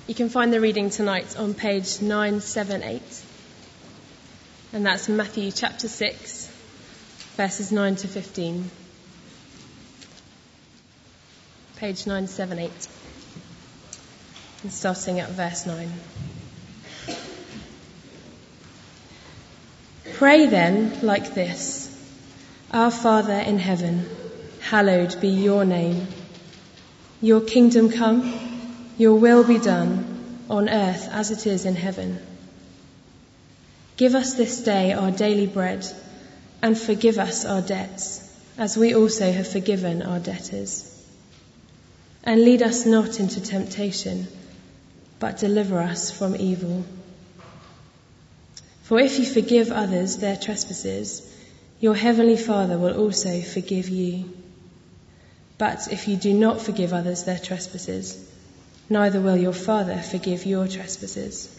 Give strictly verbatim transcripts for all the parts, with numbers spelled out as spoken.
You can find the reading tonight on page nine seventy-eight. And that's Matthew chapter six, verses nine to fifteen. Page nine seventy-eight. And starting at verse nine. Pray then like this: Our Father in heaven, hallowed be your name. Your kingdom come, your will be done, on earth as it is in heaven. Give us this day our daily bread, and forgive us our debts, as we also have forgiven our debtors. And lead us not into temptation, but deliver us from evil. For if you forgive others their trespasses, your heavenly Father will also forgive you. But if you do not forgive others their trespasses, neither will your Father forgive your trespasses.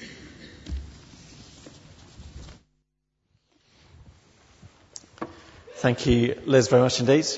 Thank you, Liz, very much indeed.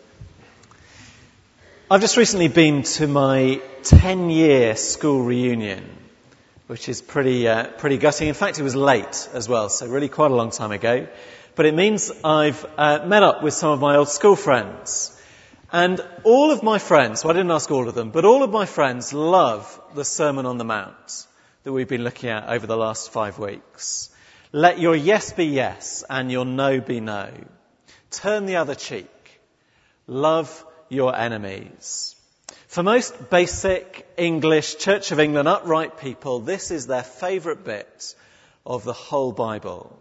I've just recently been to my ten-year school reunion, which is pretty uh, pretty gutting. In fact, it was late as well, so really quite a long time ago. But it means I've uh, met up with some of my old school friends. And all of my friends, well, I didn't ask all of them, but all of my friends love the Sermon on the Mount that we've been looking at over the last five weeks. Let your yes be yes and your no be no. Turn the other cheek. Love your enemies. For most basic English Church of England upright people, this is their favourite bit of the whole Bible.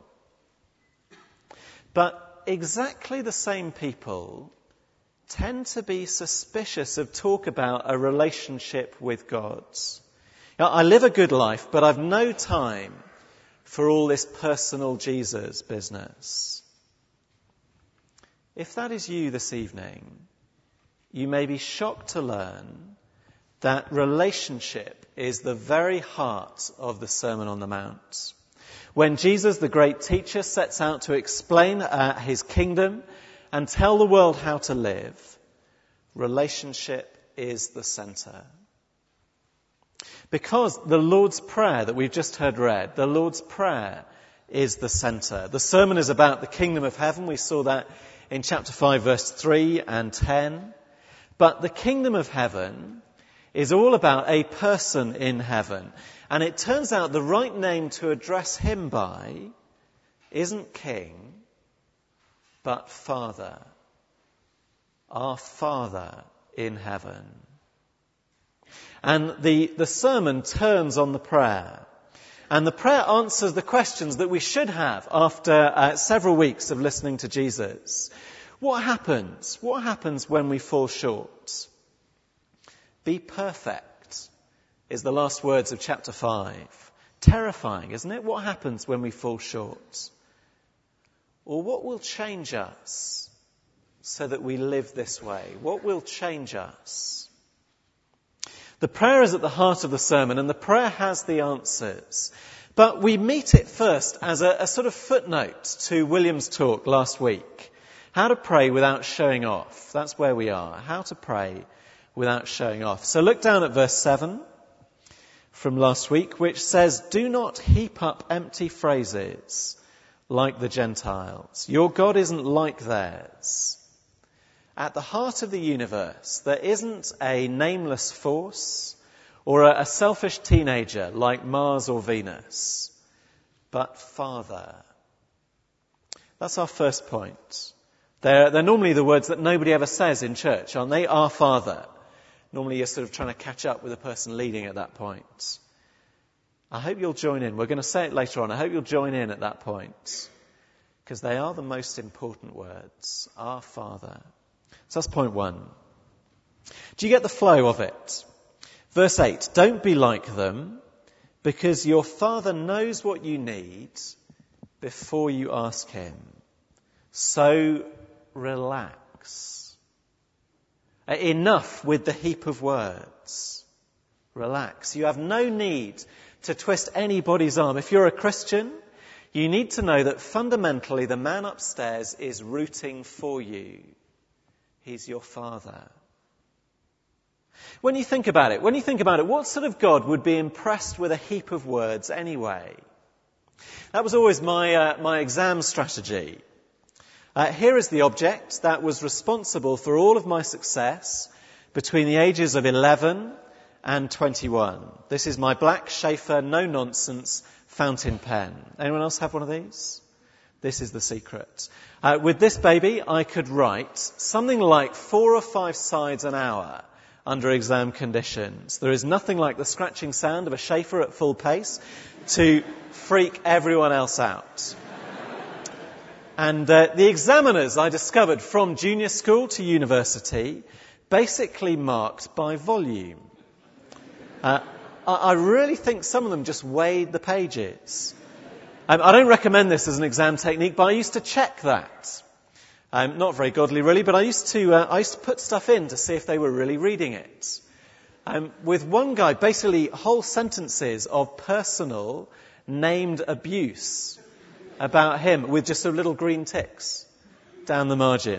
But exactly the same people tend to be suspicious of talk about a relationship with God. Now, I live a good life, but I've no time for all this personal Jesus business. If that is you this evening, you may be shocked to learn that relationship is the very heart of the Sermon on the Mount. When Jesus, the great teacher, sets out to explain uh, his kingdom and tell the world how to live, relationship is the centre. Because the Lord's Prayer that we've just heard read, the Lord's Prayer is the centre. The sermon is about the kingdom of heaven. We saw that in chapter five, verse three and ten. But the kingdom of heaven is all about a person in heaven. And it turns out the right name to address him by isn't king, but Father. Our Father in heaven. And the, the sermon turns on the prayer. And the prayer answers the questions that we should have after uh, several weeks of listening to Jesus. What happens? What happens when we fall short? Be perfect is the last words of chapter five. Terrifying, isn't it? What happens when we fall short? Or what will change us so that we live this way? What will change us? The prayer is at the heart of the sermon, and the prayer has the answers. But we meet it first as a, a sort of footnote to William's talk last week. How to pray without showing off. That's where we are. How to pray without showing off. So look down at verse seven from last week, which says, "Do not heap up empty phrases like the Gentiles. Your God isn't like theirs." At the heart of the universe, there isn't a nameless force or a, a selfish teenager like Mars or Venus, but Father. That's our first point. They're, they're normally the words that nobody ever says in church, aren't they? Our Father. Normally you're sort of trying to catch up with the person leading at that point. I hope you'll join in. We're going to say it later on. I hope you'll join in at that point, because they are the most important words. Our Father. So that's point one. Do you get the flow of it? Verse eight, don't be like them, because your Father knows what you need before you ask him. So relax. Enough with the heap of words. Relax. You have no need to twist anybody's arm. If you're a Christian, you need to know that fundamentally the man upstairs is rooting for you. He's your Father. When you think about it, when you think about it, what sort of God would be impressed with a heap of words anyway? That was always my uh, my exam strategy. Uh, here is the object that was responsible for all of my success between the ages of eleven and twenty-one. This is my black Schaefer no-nonsense fountain pen. Anyone else have one of these? This is the secret. Uh, with this baby, I could write something like four or five sides an hour under exam conditions. There is nothing like the scratching sound of a Schaefer at full pace to freak everyone else out. And uh, the examiners, I discovered, from junior school to university, basically marked by volume. Uh, I, I really think some of them just weighed the pages. Um, I don't recommend this as an exam technique, but I used to check that. Um, not very godly, really, but I used to uh, I used to put stuff in to see if they were really reading it. Um, with one guy, basically whole sentences of personal named abuse about him with just sort of little green ticks down the margin.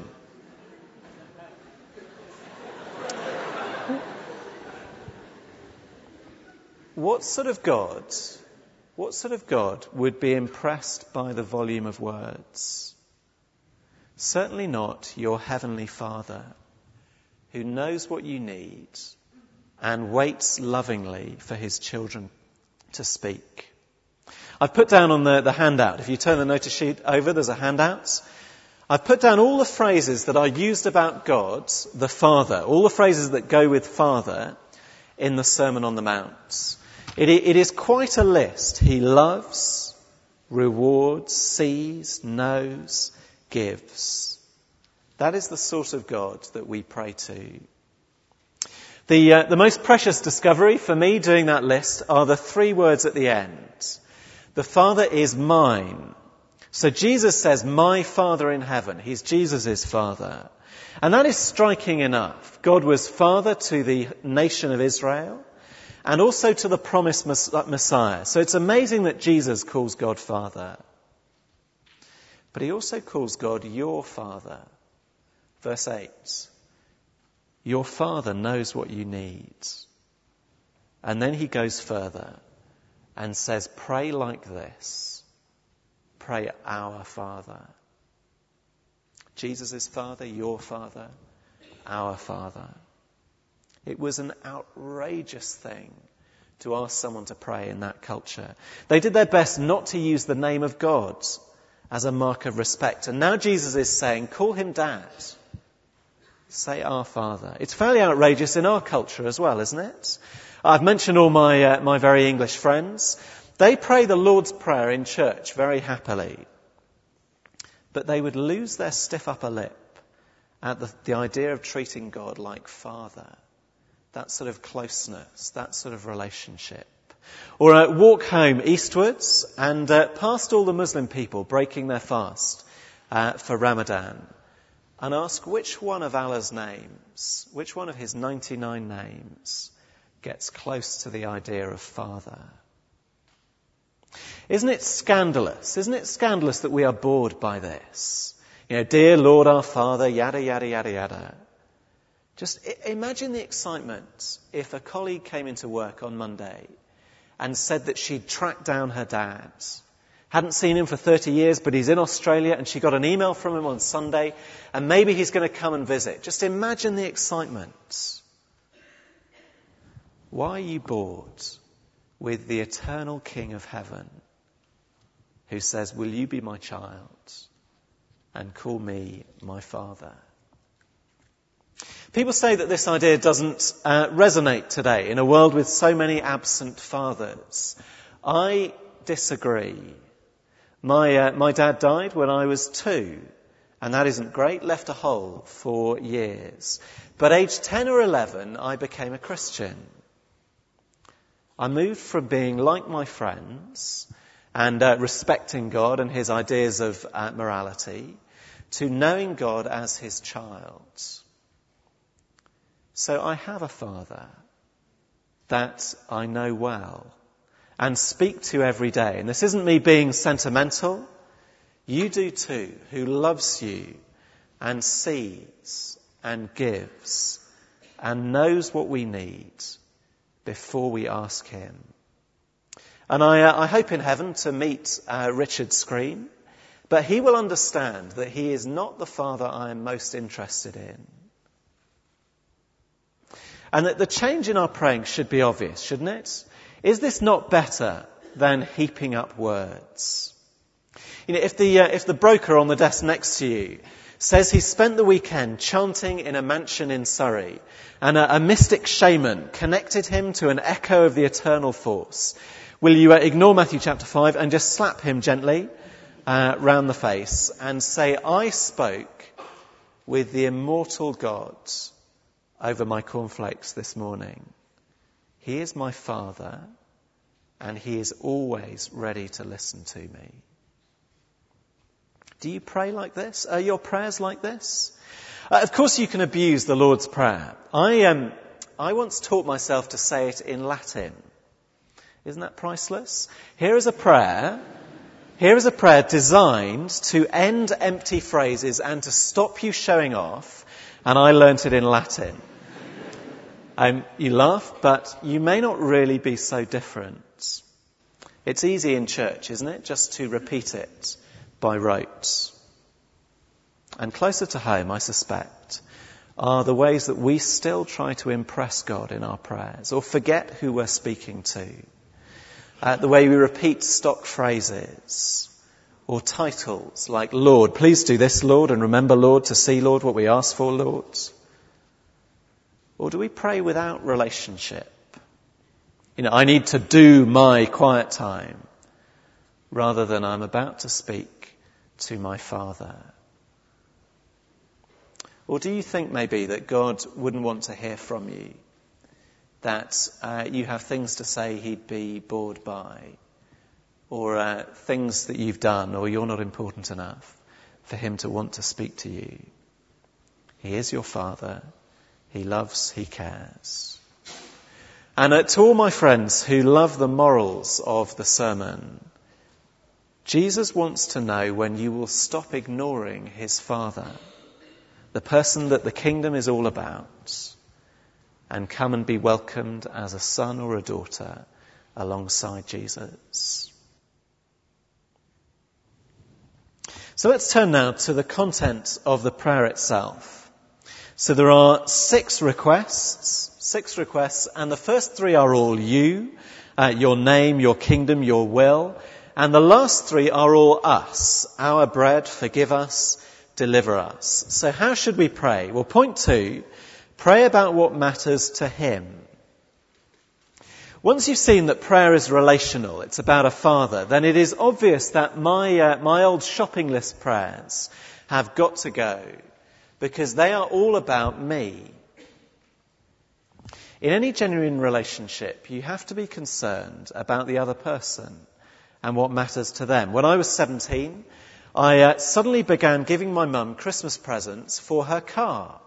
What sort of God, what sort of God would be impressed by the volume of words? Certainly not your heavenly Father, who knows what you need and waits lovingly for his children to speak. I've put down on the, the handout, if you turn the notice sheet over, there's a handout. I've put down all the phrases that are used about God, the Father, all the phrases that go with Father in the Sermon on the Mount. It, it is quite a list. He loves, rewards, sees, knows, gives. That is the sort of God that we pray to. The, uh, the most precious discovery for me doing that list are the three words at the end. The Father is mine. So Jesus says, my Father in heaven. He's Jesus' Father. And that is striking enough. God was Father to the nation of Israel and also to the promised Messiah. So it's amazing that Jesus calls God Father. But he also calls God your Father. Verse eight. Your Father knows what you need. And then he goes further and says, pray like this. Pray, our Father. Jesus' Father, your Father, our Father. It was an outrageous thing to ask someone to pray in that culture. They did their best not to use the name of God as a mark of respect. And now Jesus is saying, call him Dad. Say our Father. It's fairly outrageous in our culture as well, isn't it? I've mentioned all my uh, my very English friends. They pray the Lord's Prayer in church very happily. But they would lose their stiff upper lip at the, the idea of treating God like Father. That sort of closeness, that sort of relationship. Or uh, walk home eastwards and uh, past all the Muslim people breaking their fast uh, for Ramadan and ask which one of Allah's names, which one of his ninety-nine names gets close to the idea of Father. Isn't it scandalous? Isn't it scandalous that we are bored by this? You know, dear Lord our Father, yada, yada, yada, yada. Just imagine the excitement if a colleague came into work on Monday and said that she'd tracked down her dad. Hadn't seen him for thirty years, but he's in Australia and she got an email from him on Sunday and maybe he's going to come and visit. Just imagine the excitement. Why are you bored with the eternal King of heaven who says, will you be my child and call me my Father? People say that this idea doesn't uh, resonate today in a world with so many absent fathers. I disagree. My uh, my dad died when I was two, and that isn't great, left a hole for years. But aged ten or eleven, I became a Christian. I moved from being like my friends and uh, respecting God and his ideas of uh, morality to knowing God as his child. So I have a Father that I know well and speak to every day. And this isn't me being sentimental. You do too, who loves you and sees and gives and knows what we need before we ask him. And I, uh, I hope in heaven to meet uh, Richard Screen, but he will understand that he is not the Father I am most interested in. And that the change in our praying should be obvious, shouldn't it? Is this not better than heaping up words? You know, if the, uh, if the broker on the desk next to you says he spent the weekend chanting in a mansion in Surrey, and a, a mystic shaman connected him to an echo of the eternal force, will you uh, ignore Matthew chapter five and just slap him gently uh, round the face and say, I spoke with the immortal God over my cornflakes this morning. He is my Father, and he is always ready to listen to me. Do you pray like this? Are your prayers like this? Uh, of course you can abuse the Lord's Prayer. I um, I once taught myself to say it in Latin. Isn't that priceless? Here is a prayer, here is a prayer designed to end empty phrases and to stop you showing off, and I learnt it in Latin. Um, you laugh, but you may not really be so different. It's easy in church, isn't it, just to repeat it by rote. And closer to home, I suspect, are the ways that we still try to impress God in our prayers or forget who we're speaking to. Uh, the way we repeat stock phrases or titles like, Lord, please do this, Lord, and remember, Lord, to see, Lord, what we ask for, Lord. Or do we pray without relationship? You know, I need to do my quiet time rather than I'm about to speak to my Father. Or do you think maybe that God wouldn't want to hear from you? That uh, you have things to say he'd be bored by? Or uh, things that you've done, or you're not important enough for him to want to speak to you? He is your Father. He loves, he cares. And uh, to all my friends who love the morals of the sermon, Jesus wants to know when you will stop ignoring his Father, the person that the kingdom is all about, and come and be welcomed as a son or a daughter alongside Jesus. So let's turn now to the content of the prayer itself. So there are six requests, six requests, and the first three are all you, uh, your name, your kingdom, your will. And the last three are all us, our bread, forgive us, deliver us. So how should we pray? Well, point two, pray about what matters to him. Once you've seen that prayer is relational, it's about a father, then it is obvious that my uh, my old shopping list prayers have got to go, because they are all about me. In any genuine relationship, you have to be concerned about the other person and what matters to them. When I was seventeen, I uh, suddenly began giving my mum Christmas presents for her car.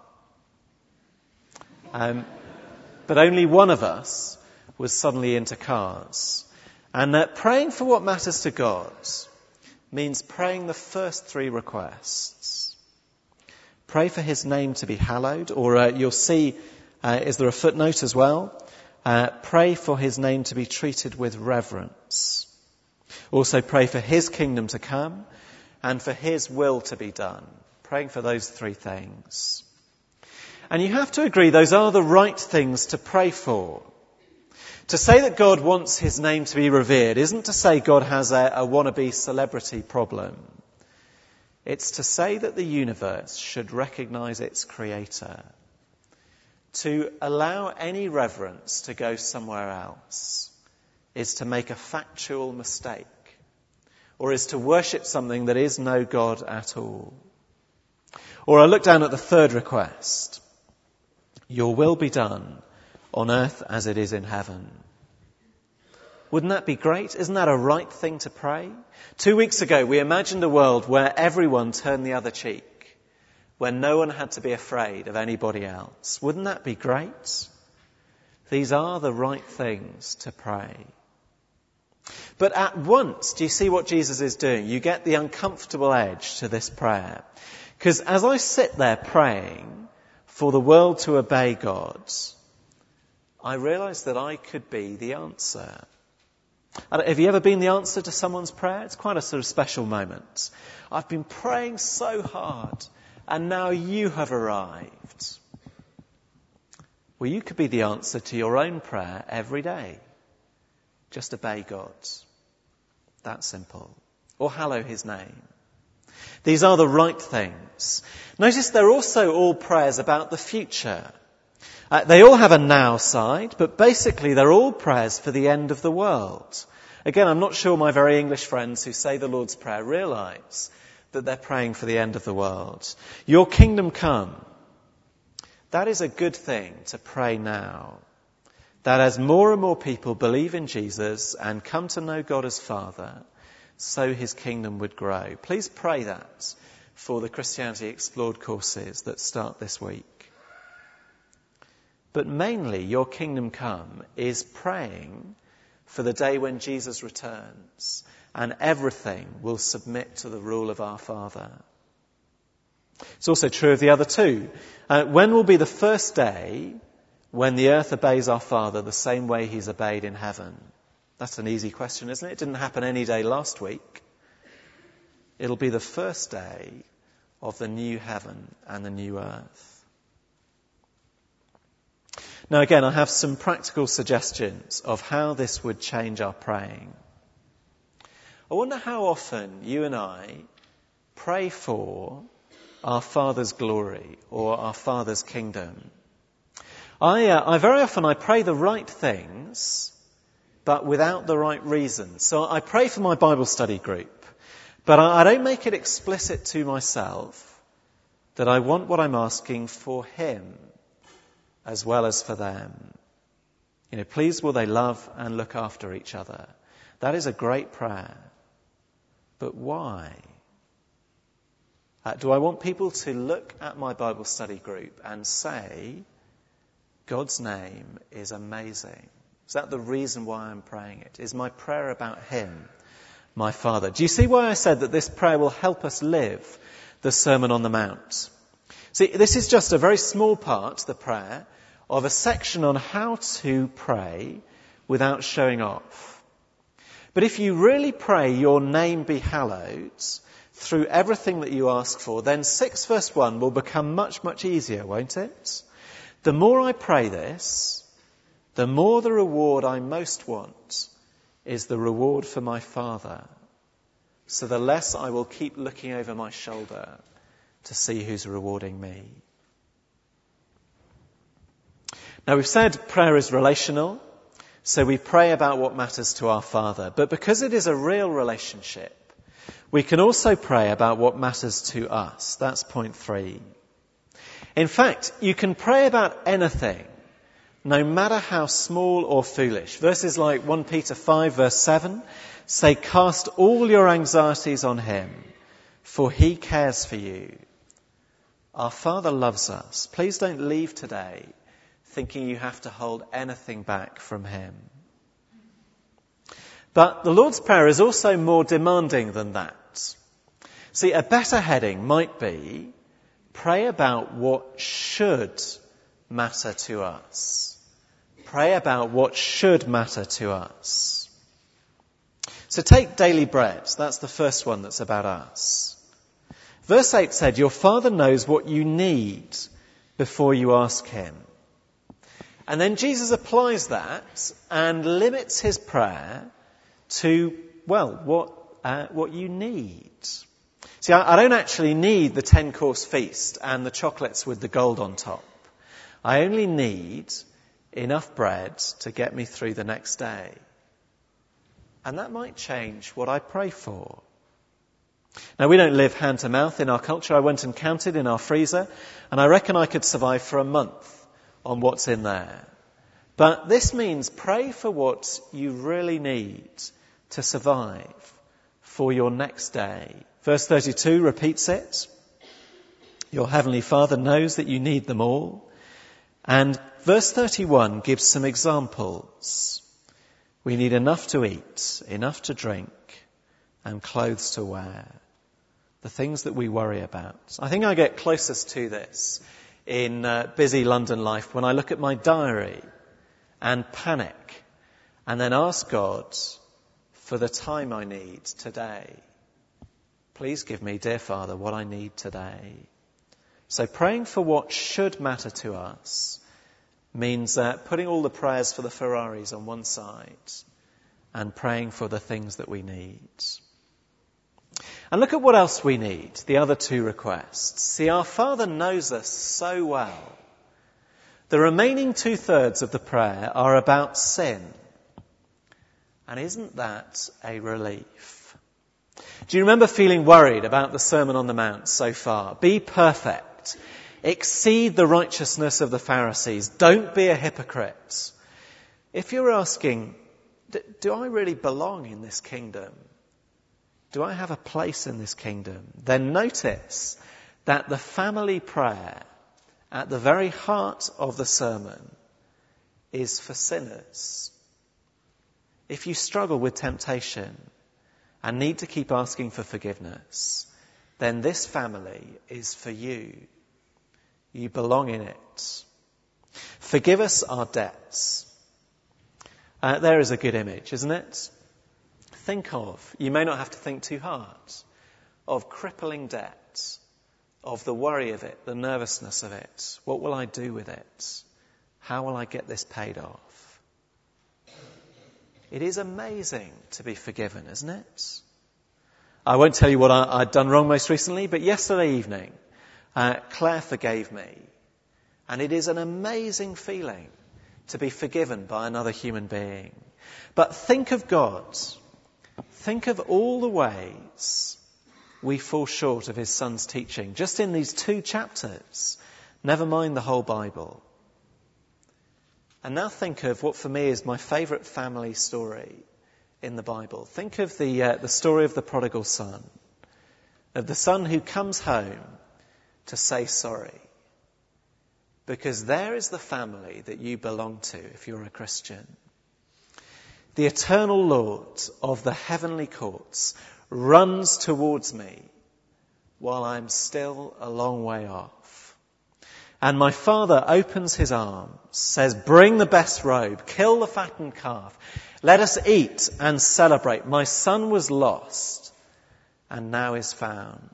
Um, but only one of us was suddenly into cars. And uh, praying for what matters to God means praying the first three requests. Pray for his name to be hallowed, or uh, you'll see, uh, is there a footnote as well? Uh, pray for his name to be treated with reverence. Also pray for his kingdom to come and for his will to be done. Praying for those three things. And you have to agree those are the right things to pray for. To say that God wants his name to be revered isn't to say God has a, a wannabe celebrity problem. It's to say that the universe should recognize its creator. To allow any reverence to go somewhere else is to make a factual mistake, or is to worship something that is no God at all. Or I look down at the third request. Your will be done on earth as it is in heaven. Wouldn't that be great? Isn't that a right thing to pray? Two weeks ago, we imagined a world where everyone turned the other cheek, where no one had to be afraid of anybody else. Wouldn't that be great? These are the right things to pray. But at once, do you see what Jesus is doing? You get the uncomfortable edge to this prayer. Because as I sit there praying for the world to obey God, I realised that I could be the answer. Have you ever been the answer to someone's prayer? It's quite a sort of special moment. I've been praying so hard, and now you have arrived. Well, you could be the answer to your own prayer every day. Just obey God. That simple. Or hallow his name. These are the right things. Notice they're also all prayers about the future. Uh, they all have a now side, but basically they're all prayers for the end of the world. Again, I'm not sure my very English friends who say the Lord's Prayer realise that they're praying for the end of the world. Your kingdom come. That is a good thing to pray now. That as more and more people believe in Jesus and come to know God as Father, so his kingdom would grow. Please pray that for the Christianity Explored courses that start this week. But mainly, your kingdom come is praying for the day when Jesus returns and everything will submit to the rule of our Father. It's also true of the other two. Uh, when will be the first day when the earth obeys our Father the same way he's obeyed in heaven? That's an easy question, isn't it? It didn't happen any day last week. It'll be the first day of the new heaven and the new earth. Now again, I have some practical suggestions of how this would change our praying. I wonder how often you and I pray for our Father's glory or our Father's kingdom. I, uh, I very often I pray the right things, but without the right reasons. So I pray for my Bible study group, but I, I don't make it explicit to myself that I want what I'm asking for him as well as for them. You know, please will they love and look after each other. That is a great prayer. But why? Uh, do I want people to look at my Bible study group and say, God's name is amazing? Is that the reason why I'm praying it? Is my prayer about him, my Father? Do you see why I said that this prayer will help us live the Sermon on the Mount? See, this is just a very small part, the prayer, of a section on how to pray without showing off. But if you really pray your name be hallowed through everything that you ask for, then six verse one will become much, much easier, won't it? The more I pray this, the more the reward I most want is the reward for my Father. So the less I will keep looking over my shoulder to see who's rewarding me. Now we've said prayer is relational, so we pray about what matters to our Father. But because it is a real relationship, we can also pray about what matters to us. That's point three. In fact, you can pray about anything, no matter how small or foolish. Verses like First Peter five verse seven say, cast all your anxieties on him, for he cares for you. Our Father loves us. Please don't leave today thinking you have to hold anything back from him. But the Lord's Prayer is also more demanding than that. See, a better heading might be, pray about what should matter to us. Pray about what should matter to us. So take daily bread. That's the first one that's about us. Verse eight said, your Father knows what you need before you ask him. And then Jesus applies that and limits his prayer to, well, what uh, what you need. See, I, I don't actually need the ten-course feast and the chocolates with the gold on top. I only need enough bread to get me through the next day. And that might change what I pray for. Now, we don't live hand to mouth in our culture. I went and counted in our freezer, and I reckon I could survive for a month on what's in there. But this means pray for what you really need to survive for your next day. Verse thirty-two repeats it. Your heavenly Father knows that you need them all. And verse thirty-one gives some examples. We need enough to eat, enough to drink, and clothes to wear. The things that we worry about. I think I get closest to this in uh, busy London life when I look at my diary and panic and then ask God for the time I need today. Please give me, dear Father, what I need today. So praying for what should matter to us means uh, putting all the prayers for the Ferraris on one side and praying for the things that we need. And look at what else we need, the other two requests. See, our Father knows us so well. The remaining two-thirds of the prayer are about sin. And isn't that a relief? Do you remember feeling worried about the Sermon on the Mount so far? Be perfect. Exceed the righteousness of the Pharisees. Don't be a hypocrite. If you're asking, do I really belong in this kingdom? Do I have a place in this kingdom? Then notice that the family prayer at the very heart of the sermon is for sinners. If you struggle with temptation and need to keep asking for forgiveness, then this family is for you. You belong in it. Forgive us our debts. Uh, there is a good image, isn't it? Think of, you may not have to think too hard, of crippling debt, of the worry of it, the nervousness of it. What will I do with it? How will I get this paid off? It is amazing to be forgiven, isn't it? I won't tell you what I, I'd done wrong most recently, but yesterday evening, uh, Claire forgave me. And it is an amazing feeling to be forgiven by another human being. But think of God. Think of all the ways we fall short of his Son's teaching, just in these two chapters, never mind the whole Bible. And now think of what for me is my favourite family story in the Bible. Think of the uh, the story of the prodigal son, of the son who comes home to say sorry. Because there is the family that you belong to if you're a Christian. The eternal Lord of the heavenly courts runs towards me while I'm still a long way off. And my Father opens his arms, says, bring the best robe, kill the fattened calf. Let us eat and celebrate. My son was lost and now is found.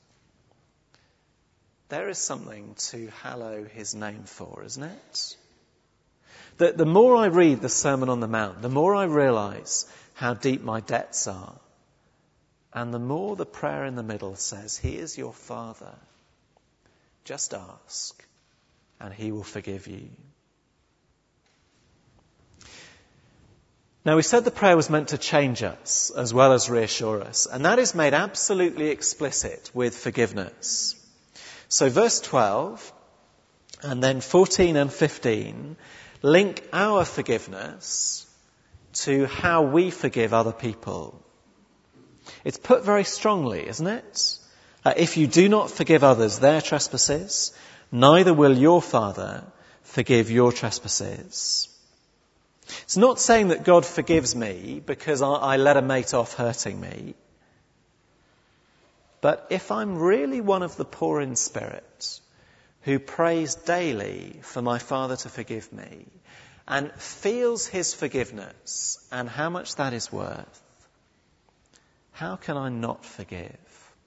There is something to hallow his name for, isn't it? That the more I read the Sermon on the Mount, the more I realise how deep my debts are. And the more the prayer in the middle says, he is your Father. Just ask, and he will forgive you. Now, we said the prayer was meant to change us as well as reassure us. And that is made absolutely explicit with forgiveness. So verse twelve, and then fourteen and fifteen, link our forgiveness to how we forgive other people. It's put very strongly, isn't it? Uh, if you do not forgive others their trespasses, neither will your Father forgive your trespasses. It's not saying that God forgives me because I, I let a mate off hurting me. But if I'm really one of the poor in spirit, who prays daily for my Father to forgive me, and feels his forgiveness and how much that is worth, how can I not forgive?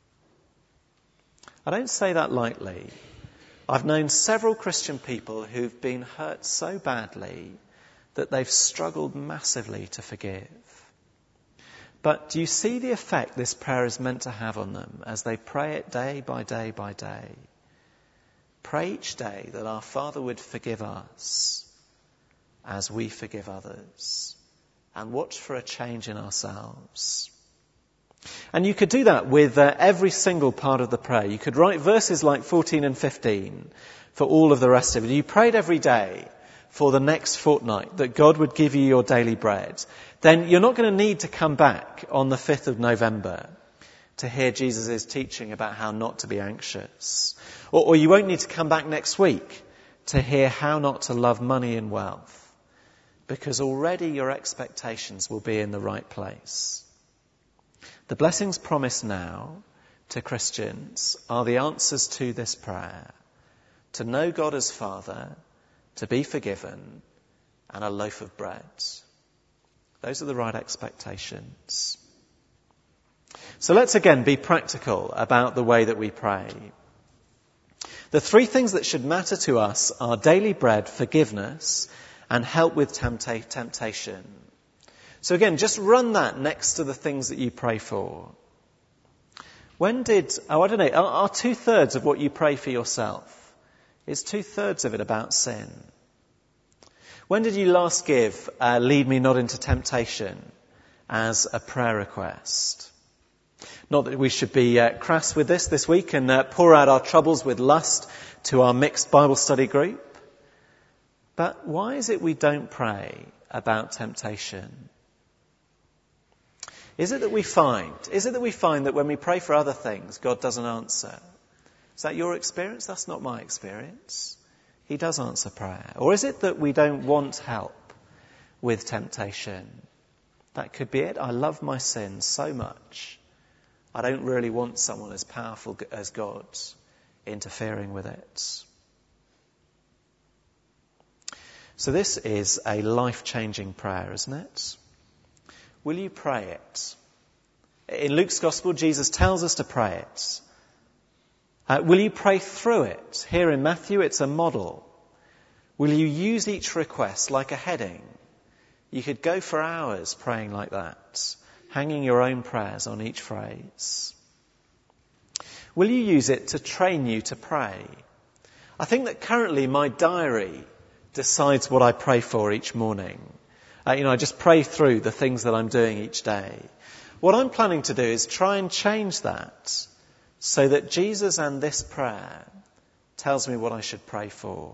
I don't say that lightly. I've known several Christian people who've been hurt so badly that they've struggled massively to forgive. But do you see the effect this prayer is meant to have on them as they pray it day by day by day? Pray each day that our Father would forgive us as we forgive others, and watch for a change in ourselves. And you could do that with uh, every single part of the prayer. You could write verses like fourteen and fifteen for all of the rest of it. You prayed every day for the next fortnight that God would give you your daily bread. Then you're not going to need to come back on the fifth of November to hear Jesus' teaching about how not to be anxious. Or, or you won't need to come back next week to hear how not to love money and wealth. Because already your expectations will be in the right place. The blessings promised now to Christians are the answers to this prayer, to know God as Father, to be forgiven, and a loaf of bread. Those are the right expectations. So let's again be practical about the way that we pray. The three things that should matter to us are daily bread, forgiveness, and help with tempta- temptation. So again, just run that next to the things that you pray for. When did, oh I don't know, are, are two-thirds of what you pray for yourself, is two-thirds of it about sin? When did you last give uh, lead me not into temptation as a prayer request? Not that we should be uh, crass with this this week and uh, pour out our troubles with lust to our mixed Bible study group. But why is it we don't pray about temptation? Is it that we find, is it that we find that when we pray for other things, God doesn't answer? Is that your experience? That's not my experience. He does answer prayer. Or is it that we don't want help with temptation? That could be it. I love my sin so much. I don't really want someone as powerful as God interfering with it. So this is a life-changing prayer, isn't it? Will you pray it? In Luke's Gospel, Jesus tells us to pray it. Uh, will you pray through it? Here in Matthew, it's a model. Will you use each request like a heading? You could go for hours praying like that, hanging your own prayers on each phrase. Will you use it to train you to pray? I think that currently my diary decides what I pray for each morning. Uh, you know, I just pray through the things that I'm doing each day. What I'm planning to do is try and change that so that Jesus and this prayer tells me what I should pray for.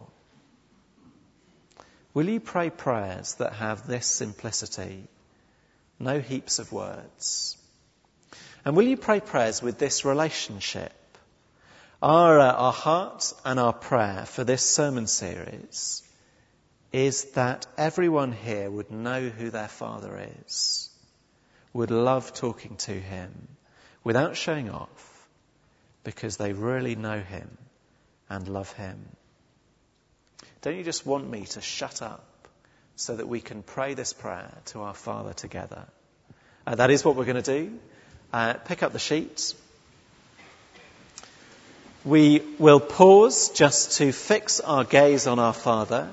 Will you pray prayers that have this simplicity? No heaps of words. And will you pray prayers with this relationship? Our, uh, our heart and our prayer for this sermon series is that everyone here would know who their Father is, would love talking to him without showing off, because they really know him and love him. Don't you just want me to shut up so that we can pray this prayer to our Father together? Uh, that is what we're going to do. Uh, pick up the sheets. We will pause just to fix our gaze on our Father.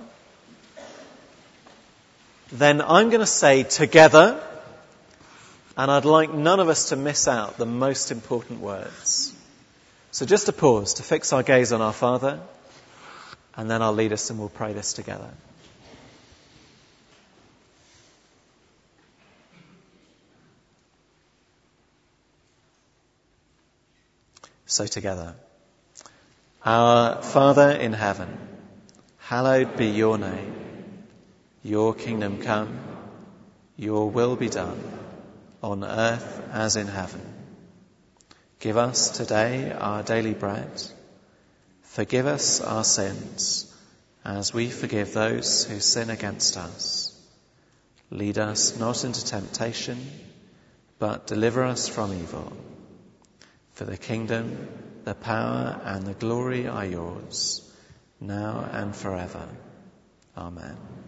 Then I'm going to say together, and I'd like none of us to miss out the most important words. So just a pause to fix our gaze on our Father, and then I'll lead us and we'll pray this together. So together. Our Father in heaven, hallowed be your name. Your kingdom come, your will be done, on earth as in heaven. Give us today our daily bread. Forgive us our sins, as we forgive those who sin against us. Lead us not into temptation, but deliver us from evil. For the kingdom, the power, and the glory are yours, now and forever. Amen.